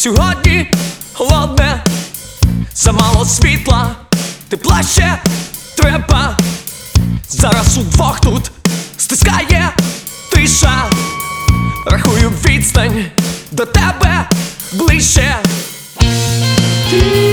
Сьогодні холодне, замало світла, тепла ще треба. Зараз удвох тут стискає тиша. Рахую відстань до тебе ближче.